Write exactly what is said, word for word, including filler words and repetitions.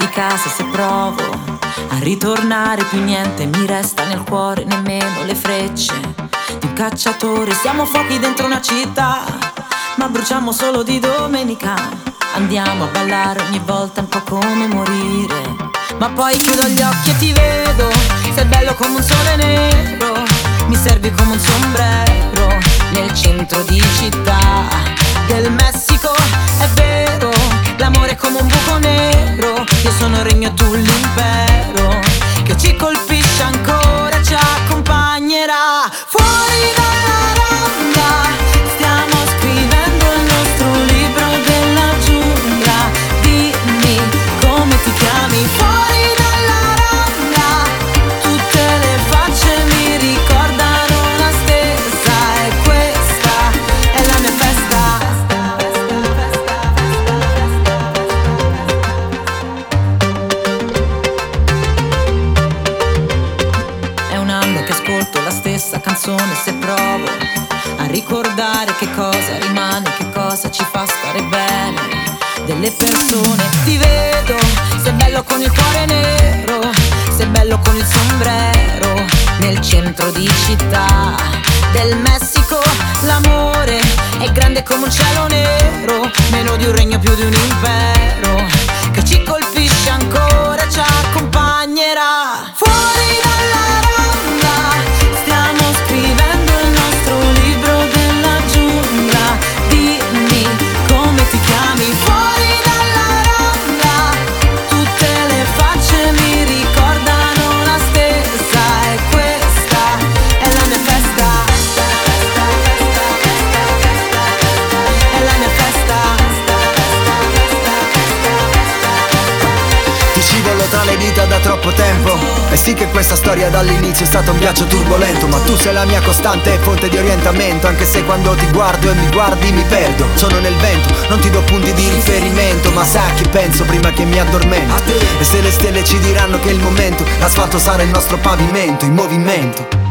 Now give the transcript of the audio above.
casa se provo a ritornare, più niente mi resta nel cuore, nemmeno le frecce di un cacciatore. Siamo fuochi dentro una città, ma bruciamo solo di domenica. Andiamo a ballare ogni volta un po' come morire, ma poi chiudo gli occhi e ti vedo. Sei bello come un sole nero, mi servi come un sombrero nel centro di città del Messico. È vero, l'amore è come un buco nero, io sono il regno e tu l'impero, che ci colpisce ancora e ci accompagnerà. Fuori dalla ronda stiamo scrivendo il nostro libro della giungla. Dimmi come ti chiami. Fuori dalla ronda tutte le facce mi ricordano la stessa, e questa è la mia festa. È un anno che ascolto la stessa canzone, se provo a ricordare che cosa rimane, che cosa ci fa stare bene delle persone. Ti vedo, sei bello con il cuore nero, sei bello con il sombrero nel centro di città del Messico. L'amore è grande come un cielo nero, meno di un regno, più di un impero, che ci colpisce ancora e ci accompagnerà. Fuori dalla ronda stiamo scrivendo il nostro libro della giungla. Dimmi come ti chiami. Fuori dalla ronda tutte le facce mi ricordano la stessa, e questa è la mia festa. È la mia festa. Ti scivolo tra le dita da troppo tempo, e sì che questa storia dall'inizio è stata un viaggio turbolento, ma tu sei la mia costante e fonte di orientamento, anche se quando ti guardo e mi guardi mi perdo. Sono nel vento, non ti do punti di riferimento, ma sai a chi penso prima che mi addormento. E se le stelle ci diranno che è il momento, l'asfalto sarà il nostro pavimento in movimento.